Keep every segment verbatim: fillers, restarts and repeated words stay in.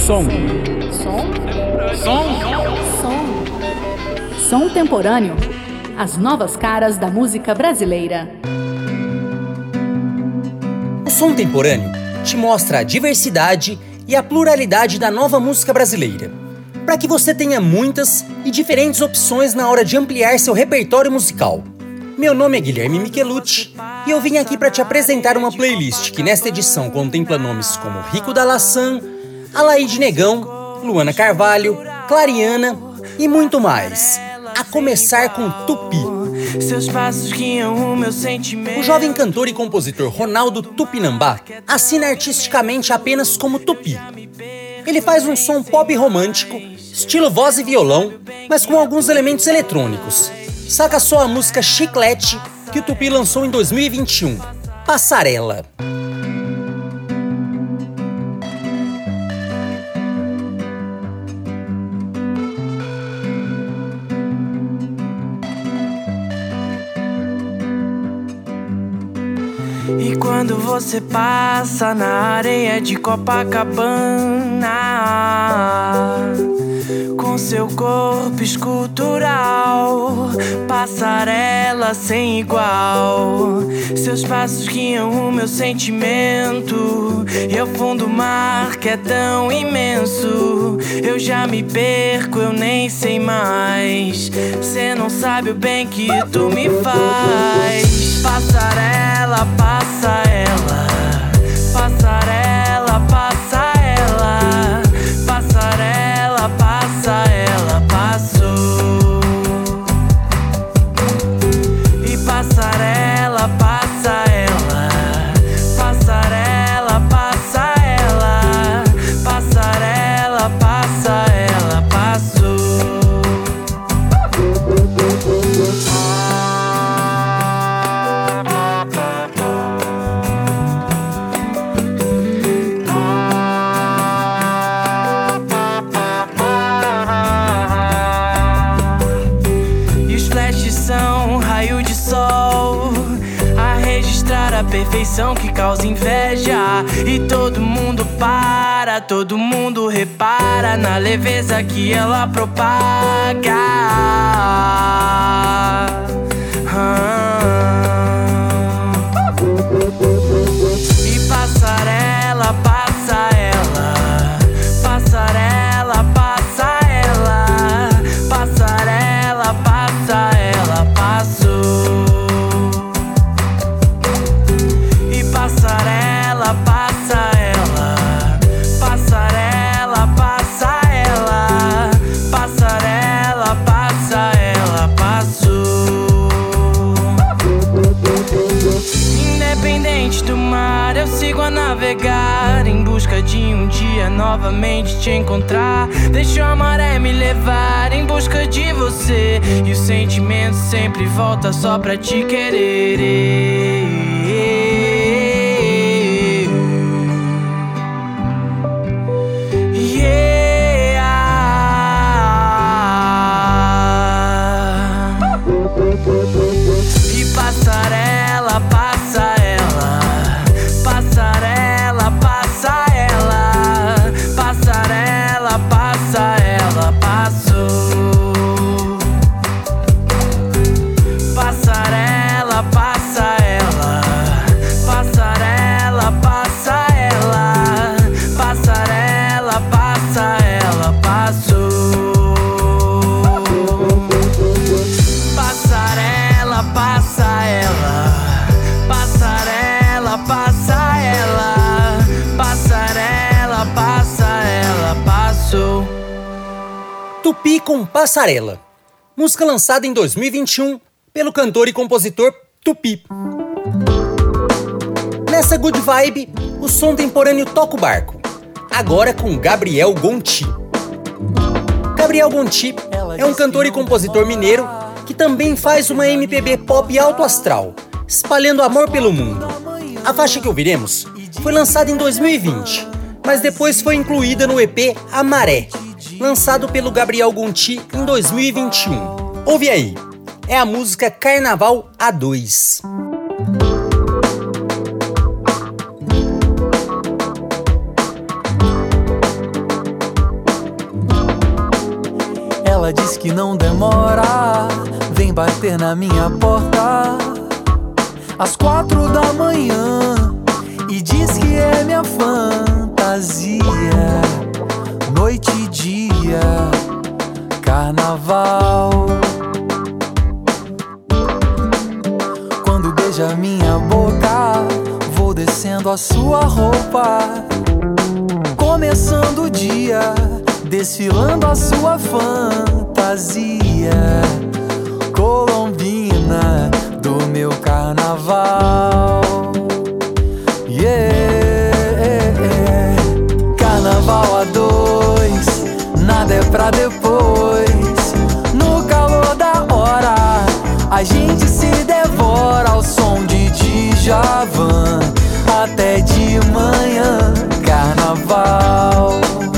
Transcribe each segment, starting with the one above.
Som. Som? Som. Som. Som temporâneo. As novas caras da música brasileira. O Som Temporâneo te mostra a diversidade e a pluralidade da nova música brasileira, para que você tenha muitas e diferentes opções na hora de ampliar seu repertório musical. Meu nome é Guilherme Michelucci e eu vim aqui para te apresentar uma playlist que nesta edição contempla nomes como Rico da Laçã, Alaide Negão, Luana Carvalho, Clariana e muito mais. A começar com Tupi. Seus passos guiam o meu sentimento. O jovem cantor e compositor Ronaldo Tupinambá assina artisticamente apenas como Tupi. Ele faz um som pop romântico, estilo voz e violão, mas com alguns elementos eletrônicos. Saca só a música Chiclete, que o Tupi lançou em dois mil e vinte e um, Passarela. E quando você passa na areia de Copacabana, com seu corpo escultural, passarela sem igual. Seus passos guiam o meu sentimento, e ao fundo do mar que é tão imenso, eu já me perco, eu nem sei mais. Cê não sabe o bem que tu me faz. Passarela, passa ela, passarela, passa ela, passarela, passa ela, passou. E passarela, passa ela, passarela, passa ela, passarela, passa ela, passou. A perfeição que causa inveja, e todo mundo para, todo mundo repara na leveza que ela propaga. Ah. E passarela, passa ela, passarela, passa ela, passarela, passa ela, passou. Passarela, passa ela, passarela, passa ela, passarela, passa ela, passou. Independente do mar, eu sigo a navegar, em busca de um dia novamente te encontrar. Deixo a maré me levar em busca de você, e o sentimento sempre volta só pra te querer. E passarela, passa ela, passarela, passa ela, passarela, passa ela, passou. Passarela, passa ela, passarela, passa ela, passarela, passa ela, passou. Passarela, passa ela, passarela, passa ela, passarela, passa ela, passou. Tupi com Passarela, música lançada em dois mil e vinte e um pelo cantor e compositor Tupi. Nessa good vibe, o Som Temporâneo toca o barco, agora com Gabriel Gonti. Gabriel Gonti é um cantor e compositor mineiro que também faz uma M P B pop alto astral, espalhando amor pelo mundo. A faixa que ouviremos foi lançada em dois mil e vinte, mas depois foi incluída no E P A Maré, lançado pelo Gabriel Gonti em dois mil e vinte e um. Ouve aí, é a música Carnaval A dois. Ela diz que não demora, vem bater na minha porta às quatro da manhã e diz que é minha fantasia. Noite e dia, carnaval. Quando beija minha boca, vou descendo a sua roupa, começando o dia, desfilando a sua fantasia. Colombina do meu carnaval. Yeah, carnaval a dois, nada é pra depois. No calor da hora, a gente se devora ao som de Djavan até de manhã. Carnaval.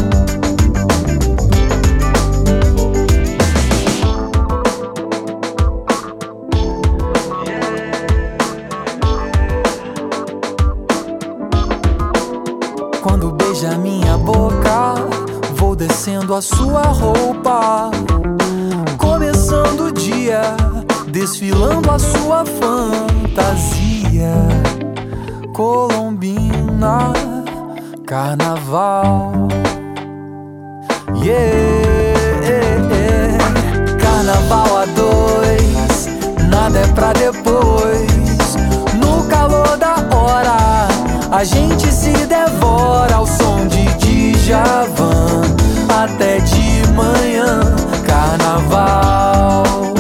Quando beija minha boca, vou descendo a sua roupa, começando o dia, desfilando a sua fantasia. Colombina, carnaval. Yeah, carnaval a dois, nada é pra depois. No calor da hora, a gente se devora ao som de Djavan até de manhã. Carnaval.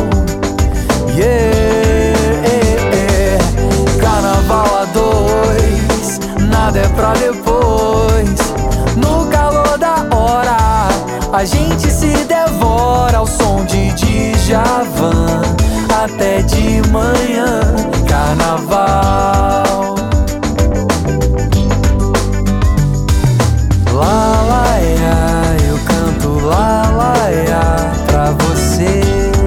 Yeah, carnaval a dois, nada é pra depois. No calor da hora, a gente se devora ao som de Djavan até de manhã. Carnaval. Lá, lá, ia, eu canto lá, lá, ia, pra você.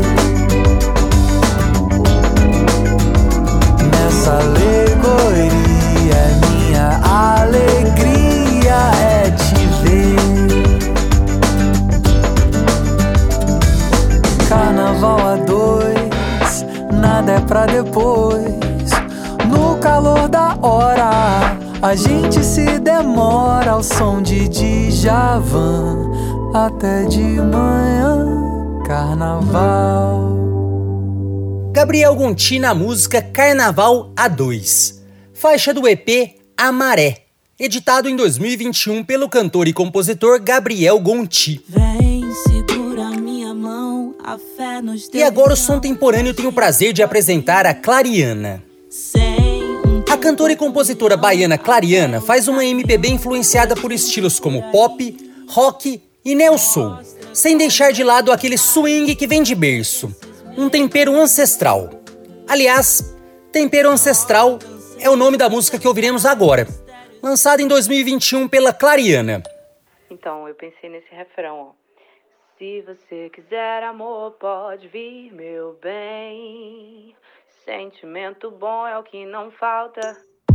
Nessa alegoria, minha alegria é te ver. Carnaval a dois, nada é pra depois. No calor da hora, a gente se demora ao som de Djavan até de manhã. Carnaval. Gabriel Gonti na música Carnaval a dois, faixa do E P A Maré, editado em dois mil e vinte e um pelo cantor e compositor Gabriel Gonti. Vem, segura minha mão, a fé nos E agora o Som Temporâneo tem o prazer de apresentar a Clariana. A cantora e compositora baiana Clariana faz uma M P B influenciada por estilos como pop, rock e neo soul, sem deixar de lado aquele swing que vem de berço, um tempero ancestral. Aliás, Tempero Ancestral é o nome da música que ouviremos agora, lançada em dois mil e vinte e um pela Clariana. Então, eu pensei nesse refrão, ó. Se você quiser amor, pode vir, meu bem. Sentimento bom é o que não falta.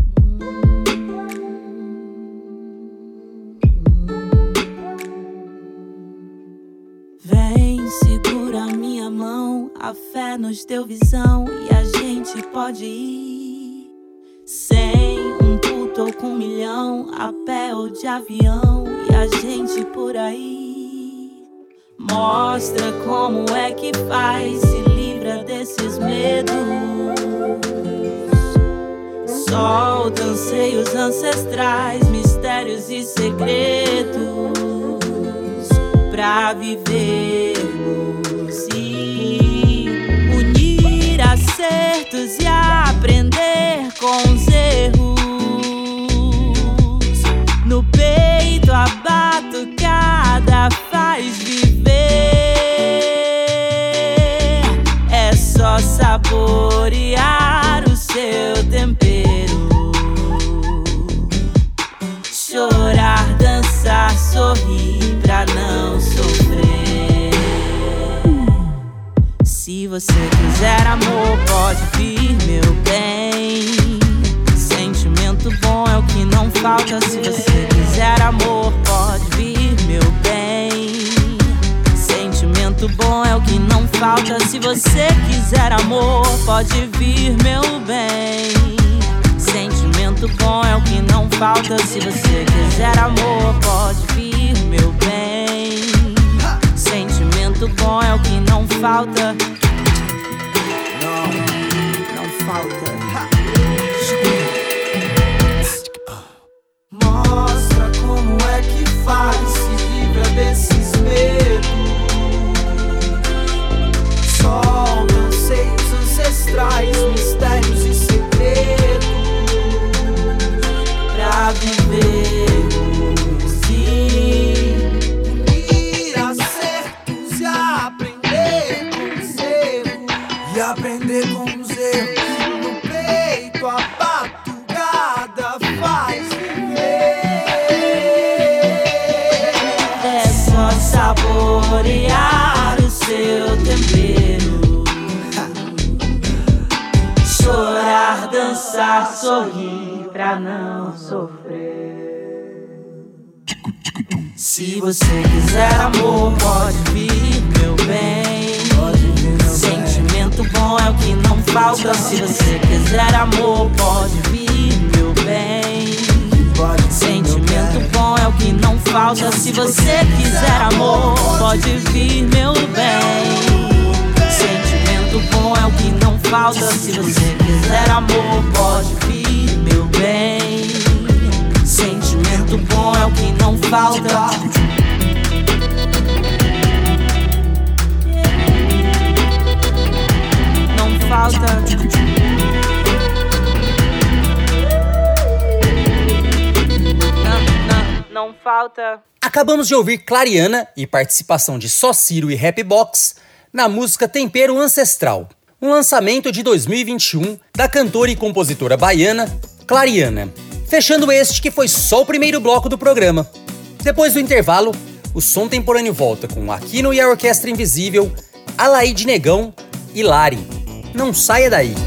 Vem, segura minha mão, a fé nos deu visão e a gente pode ir sem um puto ou com um milhão, a pé ou de avião e a gente por aí. Mostra como é que faz, se livra desses medos. Solta anseios ancestrais, mistérios e segredos pra vivermos e unir acertos e aprender com os erros. No peito a batucada faz viver. É só saborear o seu tempero. Chorar, dançar, sorrir pra não sofrer. Se você quiser amor, pode vir, meu bem. Sentimento bom é o que não falta. Se você quiser amor, pode vir, meu bem. Sentimento bom falta. Se você quiser amor, pode vir, meu bem. Sentimento bom é o que não falta. Se você quiser amor, pode vir, meu bem. Sentimento bom é o que não falta. Não, não falta. Mostra como é que faz, se livra desses medos. Solta anseios ancestrais, mistérios e segredos. Pra viver, sim. Unir acertos e aprender com os erros. E aprender com os erros. No peito a batucada faz viver. É só saborear o seu tempero. Chorar, dançar, sorrir pra não sofrer. Se você quiser amor, pode vir, meu bem. Sentimento bom é o que não falta. Se você quiser amor, pode vir, meu bem. Sentimento bom é o que não falta. Se você quiser amor, pode vir, meu bem. Sentimento bom é o que não falta. Se você quiser amor, pode vir, meu bem. Sentimento bom é o que não falta. Não falta. Não, não, não falta. Acabamos de ouvir Clariana e participação de Só Ciro e Rapbox na música Tempero Ancestral, um lançamento de dois mil e vinte e um da cantora e compositora baiana Clariana. Fechando este que foi só o primeiro bloco do programa. Depois do intervalo, o Som Temporâneo volta com Aquino e a Orquestra Invisível, Alaide Negão e Lari. Não saia daí!